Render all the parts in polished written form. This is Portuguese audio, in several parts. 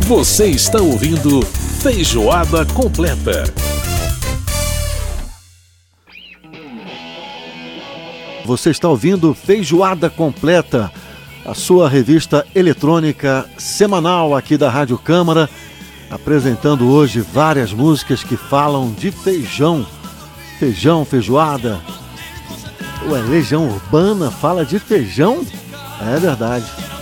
Você está ouvindo Feijoada Completa. Você está ouvindo Feijoada Completa, a sua revista eletrônica semanal aqui da Rádio Câmara, apresentando hoje várias músicas que falam de feijão. Feijão, feijoada. Ué, Legião Urbana fala de feijão? É verdade.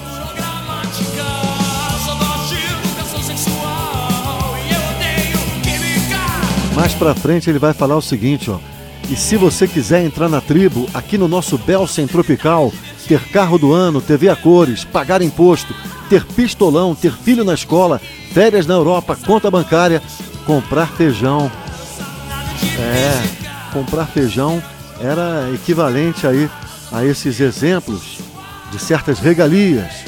Mais pra frente ele vai falar o seguinte, ó. E se você quiser entrar na tribo, aqui no nosso Belsen Tropical, ter carro do ano, TV a cores, pagar imposto, ter pistolão, ter filho na escola, férias na Europa, conta bancária, comprar feijão. Comprar feijão era equivalente aí a esses exemplos de certas regalias.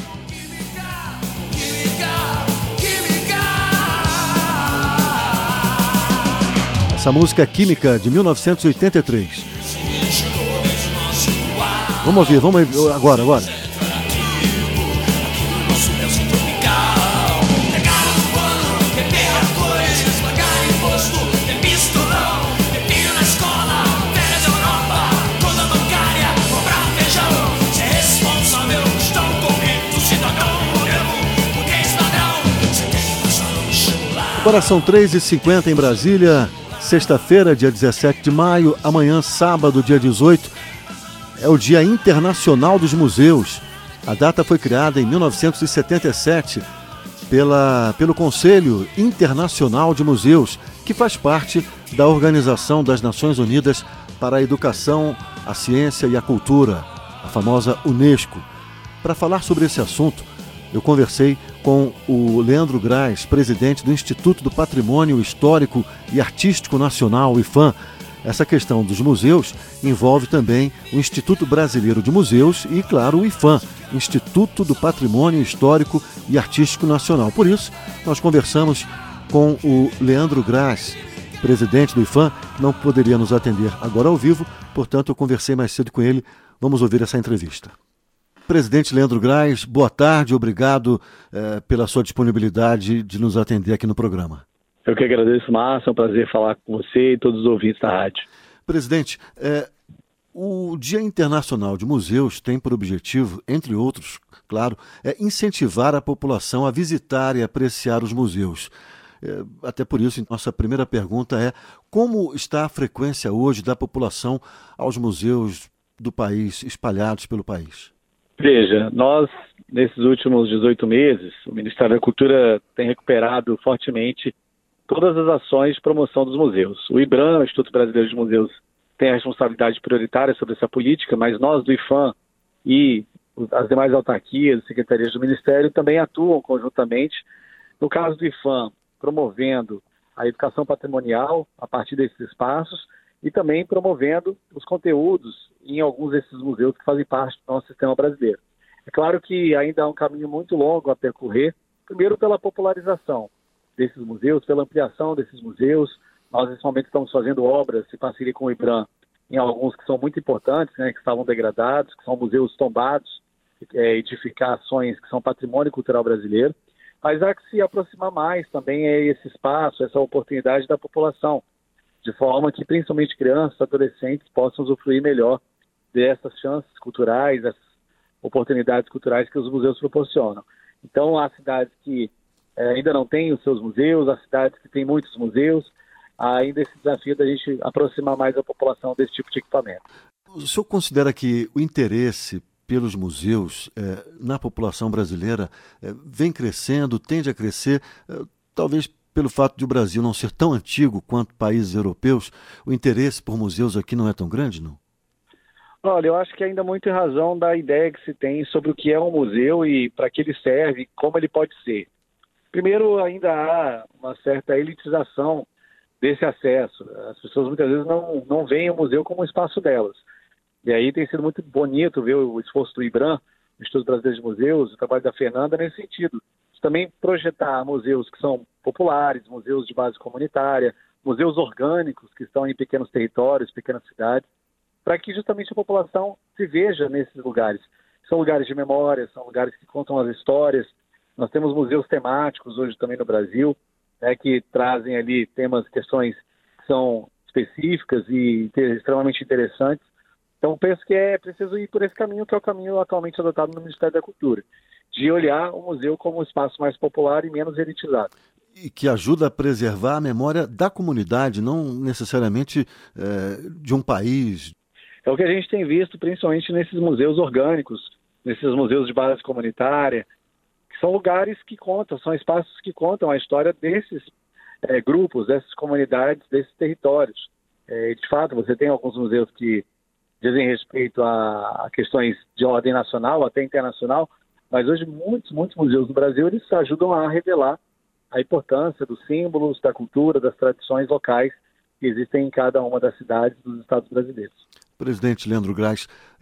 Essa música é Química, de 1983. Vamos ouvir agora. Agora são 3h50 em Brasília. Sexta-feira, dia 17 de maio, amanhã, sábado, dia 18, é o Dia Internacional dos Museus. A data foi criada em 1977 pelo Conselho Internacional de Museus, que faz parte da Organização das Nações Unidas para a Educação, a Ciência e a Cultura, a famosa Unesco. Para falar sobre esse assunto, eu conversei com o Leandro Graz, presidente do Instituto do Patrimônio Histórico e Artístico Nacional, o IPHAN. Essa questão dos museus envolve também o Instituto Brasileiro de Museus e, claro, o IPHAN, Instituto do Patrimônio Histórico e Artístico Nacional. Por isso, nós conversamos com o Leandro Graz, presidente do IPHAN, que não poderia nos atender agora ao vivo, portanto, eu conversei mais cedo com ele. Vamos ouvir essa entrevista. Presidente Leandro Graz, boa tarde, obrigado pela sua disponibilidade de nos atender aqui no programa. Eu que agradeço, Márcio, é um prazer falar com você e todos os ouvintes da rádio. Presidente, o Dia Internacional de Museus tem por objetivo, entre outros, claro, incentivar a população a visitar e apreciar os museus. Até por isso, nossa primeira pergunta é: como está a frequência hoje da população aos museus do país, espalhados pelo país? Veja, nós, nesses últimos 18 meses, o Ministério da Cultura tem recuperado fortemente todas as ações de promoção dos museus. O IBRAM, o Instituto Brasileiro de Museus, tem a responsabilidade prioritária sobre essa política, mas nós do IPHAN e as demais autarquias, secretarias do Ministério também atuam conjuntamente. No caso do IPHAN, promovendo a educação patrimonial a partir desses espaços e também promovendo os conteúdos em alguns desses museus que fazem parte do nosso sistema brasileiro. É claro que ainda há um caminho muito longo a percorrer, primeiro pela popularização desses museus, pela ampliação desses museus. Nós, nesse momento, estamos fazendo obras em parceria com o IBRAM em alguns que são muito importantes, né, que estavam degradados, que são museus tombados, edificações que são patrimônio cultural brasileiro. Mas há que se aproximar mais também esse espaço, essa oportunidade da população, de forma que principalmente crianças, adolescentes possam usufruir melhor dessas chances culturais, essas oportunidades culturais que os museus proporcionam. Então, há cidades que ainda não têm os seus museus, há cidades que têm muitos museus, há ainda esse desafio da gente aproximar mais a população desse tipo de equipamento. O senhor considera que o interesse pelos museus na população brasileira vem crescendo, tende a crescer, talvez pelo fato de o Brasil não ser tão antigo quanto países europeus, o interesse por museus aqui não é tão grande, não? Olha, eu acho que ainda muito em razão da ideia que se tem sobre o que é um museu e para que ele serve e como ele pode ser. Primeiro, ainda há uma certa elitização desse acesso. As pessoas muitas vezes não veem o museu como um espaço delas. E aí tem sido muito bonito ver o esforço do IBRAM, o Instituto Brasileiro de Museus, o trabalho da Fernanda nesse sentido. Também projetar museus que são populares, museus de base comunitária, museus orgânicos que estão em pequenos territórios, pequenas cidades, para que justamente a população se veja nesses lugares. São lugares de memória, são lugares que contam as histórias Nós temos museus temáticos hoje também no Brasil, né, que trazem ali temas, questões que são específicas e extremamente interessantes. Então, penso que é preciso ir por esse caminho, que é o caminho atualmente adotado no Ministério da Cultura, de olhar o museu como um espaço mais popular e menos elitizado. E que ajuda a preservar a memória da comunidade, não necessariamente de um país. É o que a gente tem visto, principalmente nesses museus orgânicos, nesses museus de base comunitária, que são lugares que contam, são espaços que contam a história desses grupos, dessas comunidades, desses territórios. De fato, você tem alguns museus que dizem respeito a questões de ordem nacional, até internacional, mas hoje muitos museus do Brasil eles ajudam a revelar a importância dos símbolos, da cultura, das tradições locais que existem em cada uma das cidades dos estados brasileiros. Presidente Leandro Graz,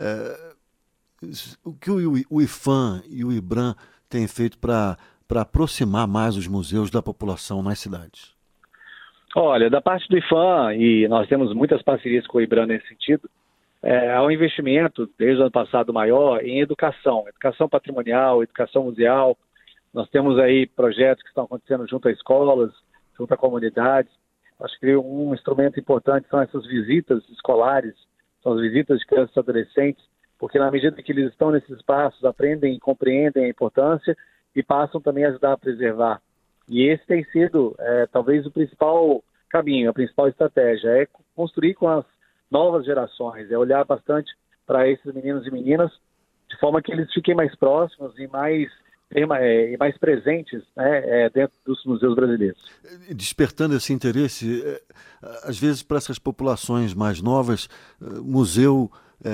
o que o IPHAN e o IBRAM têm feito para aproximar mais os museus da população nas cidades? Olha, da parte do IPHAN, e nós temos muitas parcerias com o IBRAM nesse sentido, há um investimento, desde o ano passado maior, em educação patrimonial, educação museal. Nós temos aí projetos que estão acontecendo junto a escolas, junto a comunidades. Acho que um instrumento importante são essas visitas escolares, são as visitas de crianças e adolescentes, porque na medida que eles estão nesses espaços, aprendem e compreendem a importância e passam também a ajudar a preservar. E esse tem sido talvez o principal caminho, a principal estratégia, é construir com as novas gerações, é olhar bastante para esses meninos e meninas de forma que eles fiquem mais próximos e mais presentes, né, dentro dos museus brasileiros. Despertando esse interesse, às vezes para essas populações mais novas, museu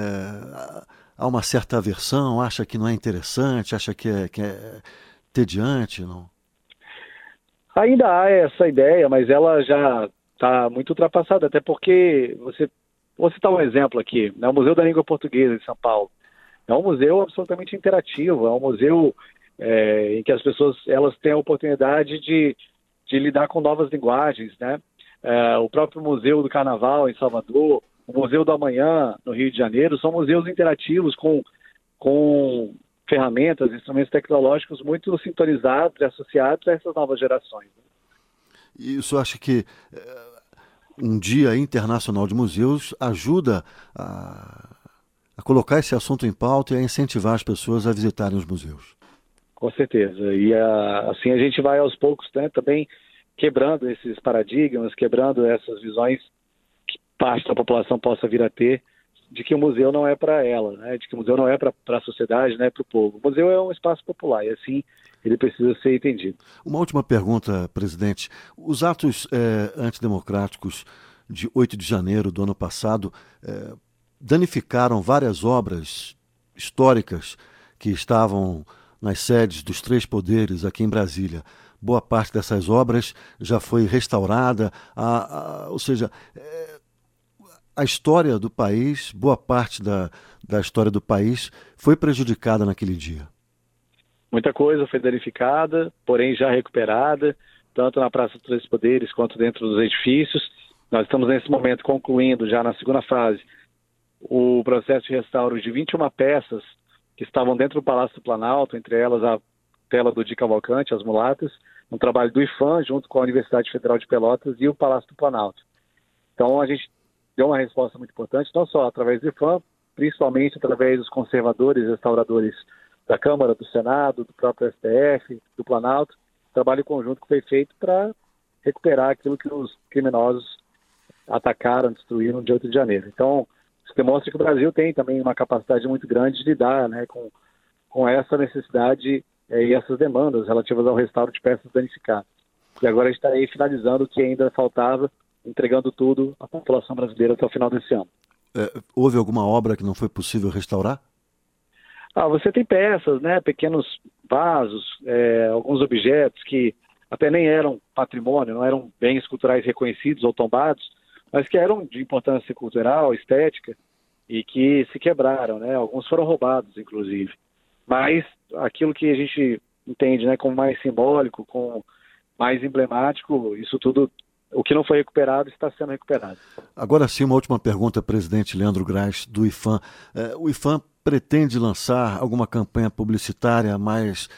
há uma certa aversão, acha que não é interessante, acha que é tediante, não? Ainda há essa ideia, mas ela já está muito ultrapassada, até porque vou citar um exemplo aqui, né, o Museu da Língua Portuguesa de São Paulo. É um museu absolutamente interativo, é um museu em que as pessoas elas têm a oportunidade de lidar com novas linguagens, né? O próprio Museu do Carnaval em Salvador, o Museu do Amanhã no Rio de Janeiro, são museus interativos com ferramentas, instrumentos tecnológicos muito sintonizados e associados a essas novas gerações. E o senhor acha que um Dia Internacional de Museus ajuda a colocar esse assunto em pauta e a incentivar as pessoas a visitarem os museus? Com certeza. E assim a gente vai aos poucos, né, também quebrando esses paradigmas, quebrando essas visões que parte da população possa vir a ter de que o museu não é para ela, né, de que o museu não é para a sociedade, não é para o povo. O museu é um espaço popular e assim ele precisa ser entendido. Uma última pergunta, presidente. Os atos antidemocráticos de 8 de janeiro do ano passado danificaram várias obras históricas que estavam nas sedes dos três poderes aqui em Brasília. Boa parte dessas obras já foi restaurada, ou seja, a história do país, boa parte da história do país foi prejudicada naquele dia. Muita coisa foi danificada, porém já recuperada, tanto na Praça dos Três Poderes quanto dentro dos edifícios. Nós estamos nesse momento concluindo já na segunda fase o processo de restauro de 21 peças que estavam dentro do Palácio do Planalto, entre elas a tela do Di Cavalcante, as mulatas, um trabalho do IPHAN junto com a Universidade Federal de Pelotas e o Palácio do Planalto. Então a gente deu uma resposta muito importante, não só através do IPHAN, principalmente através dos conservadores e restauradores da Câmara, do Senado, do próprio STF, do Planalto, trabalho conjunto que foi feito para recuperar aquilo que os criminosos atacaram, destruíram no dia 8 de janeiro. Então, isso demonstra que o Brasil tem também uma capacidade muito grande de lidar, né, com essa necessidade e essas demandas relativas ao restauro de peças danificadas. E agora a gente está aí finalizando o que ainda faltava, entregando tudo à população brasileira até o final desse ano. Houve alguma obra que não foi possível restaurar? Você tem peças, né, pequenos vasos, alguns objetos que até nem eram patrimônio, não eram bens culturais reconhecidos ou tombados, mas que eram de importância cultural, estética, e que se quebraram, né? Alguns foram roubados, inclusive. Mas aquilo que a gente entende, né, como mais simbólico, como mais emblemático, isso tudo, o que não foi recuperado, está sendo recuperado. Agora sim, uma última pergunta, presidente Leandro Graz, do IPHAN. O IPHAN pretende lançar alguma campanha publicitária mais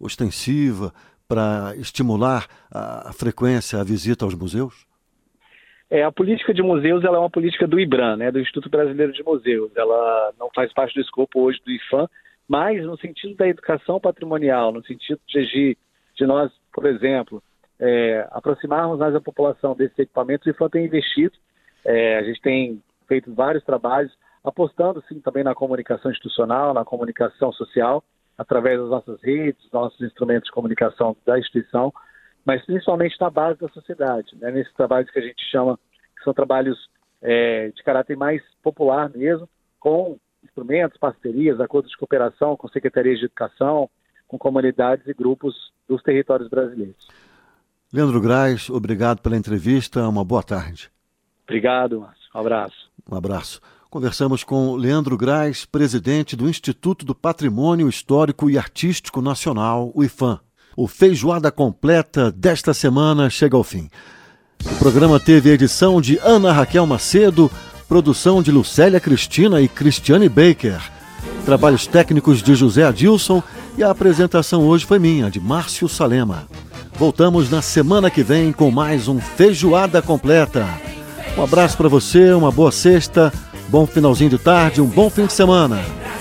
ostensiva para estimular a frequência, a visita aos museus? A política de museus ela é uma política do IBRAM, né, do Instituto Brasileiro de Museus. Ela não faz parte do escopo hoje do IPHAN, mas no sentido da educação patrimonial, no sentido de nós, por exemplo, aproximarmos mais a população desses equipamentos, o IPHAN tem investido. A gente tem feito vários trabalhos, apostando sim também na comunicação institucional, na comunicação social, através das nossas redes, nossos instrumentos de comunicação da instituição, mas principalmente na base da sociedade, né? Nesses trabalhos que a gente chama, que são trabalhos de caráter mais popular mesmo, com instrumentos, parcerias, acordos de cooperação com secretarias de educação, com comunidades e grupos dos territórios brasileiros. Leandro Grais, obrigado pela entrevista, uma boa tarde. Obrigado, Márcio. Um abraço. Um abraço. Conversamos com Leandro Grais, presidente do Instituto do Patrimônio Histórico e Artístico Nacional, o IPHAN. O Feijoada Completa desta semana chega ao fim. O programa teve edição de Ana Raquel Macedo, produção de Lucélia Cristina e Cristiane Baker, trabalhos técnicos de José Adilson e a apresentação hoje foi minha, de Márcio Salema. Voltamos na semana que vem com mais um Feijoada Completa. Um abraço para você, uma boa sexta, bom finalzinho de tarde, um bom fim de semana.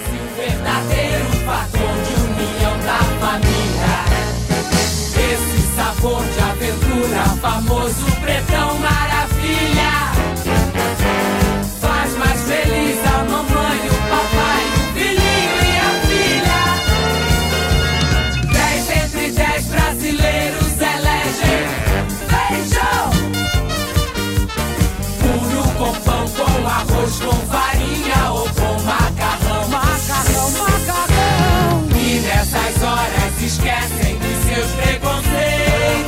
Famoso pretão maravilha, faz mais feliz a mamãe, o papai, o filhinho e a filha. 10 entre 10 brasileiros elegem feijão, puro com pão, com arroz, com farinha ou com macarrão. Macarrão, macarrão. E nessas horas esquecem dos seus preconceitos.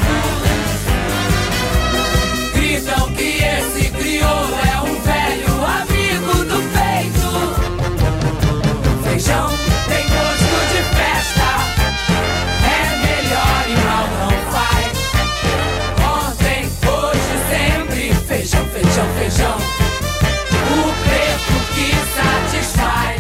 Gritam que esse crioulo é um velho amigo do peito. Feijão tem gosto de festa, é melhor e mal não faz. Ontem, hoje, sempre, feijão, feijão, feijão. O preto que satisfaz.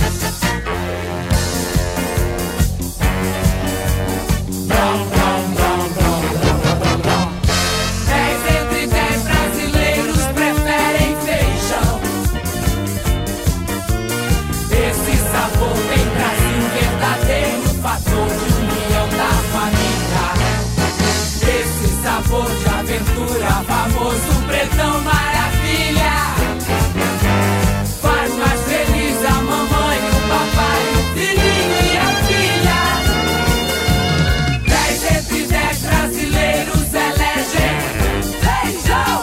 Brom, brom, brom, brom, brom, brom, brom. 10 entre 10 brasileiros preferem feijão. Esse sabor tem Brasil verdadeiro, fator de união da família. Esse sabor de aventura, famoso pretão maravilha. Faz mais feliz a mamãe, o papai, o filhinho e a filha. 10 entre 10 brasileiros elegem feijão,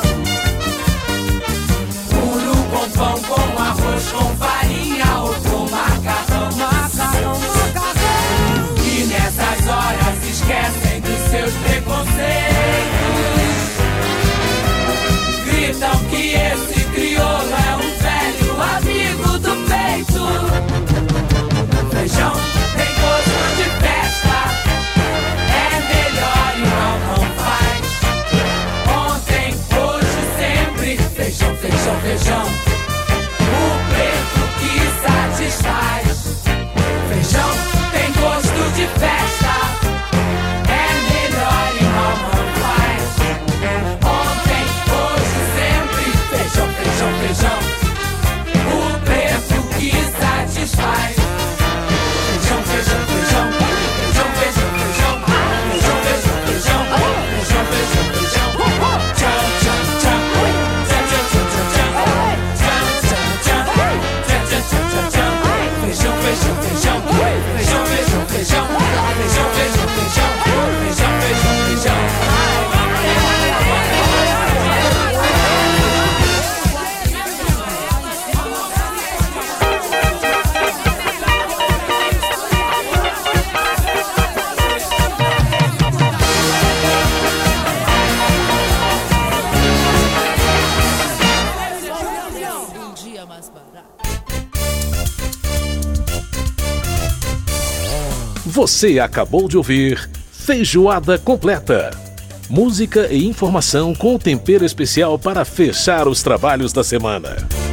puro com pão, com arroz, com farinha ou com macarrão. Macarrão, macarrão. E nessas horas esquecem dos seus preconceitos. Gritam que esse crioulo é um velho amigo do peito. Feijão tem gosto de festa, é melhor e mal não faz. Ontem, hoje, sempre, feijão, feijão, feijão. O preto que satisfaz. Feijão tem gosto de festa, é melhor e mal não faz. Ontem, hoje, sempre, feijão, feijão, feijão. O preto que satisfaz. Feijão, feijão, feijão. Feijão, feijão, feijão. Feijão, feijão, feijão. Feijão, feijão, feijão. Tchau, tchau, tchau. Tchau, tchau, tchau, tchau. Tchau, tchau, tchau. Tchau, tchau, tchau, tchau. Feijão, feijão, feijão. Feijão, feijão, feijão. Feijão, feijão, feijão. Feijão, feijão, feijão. Um dia mais barato. Você acabou de ouvir Feijoada Completa. Música e informação com tempero especial para fechar os trabalhos da semana.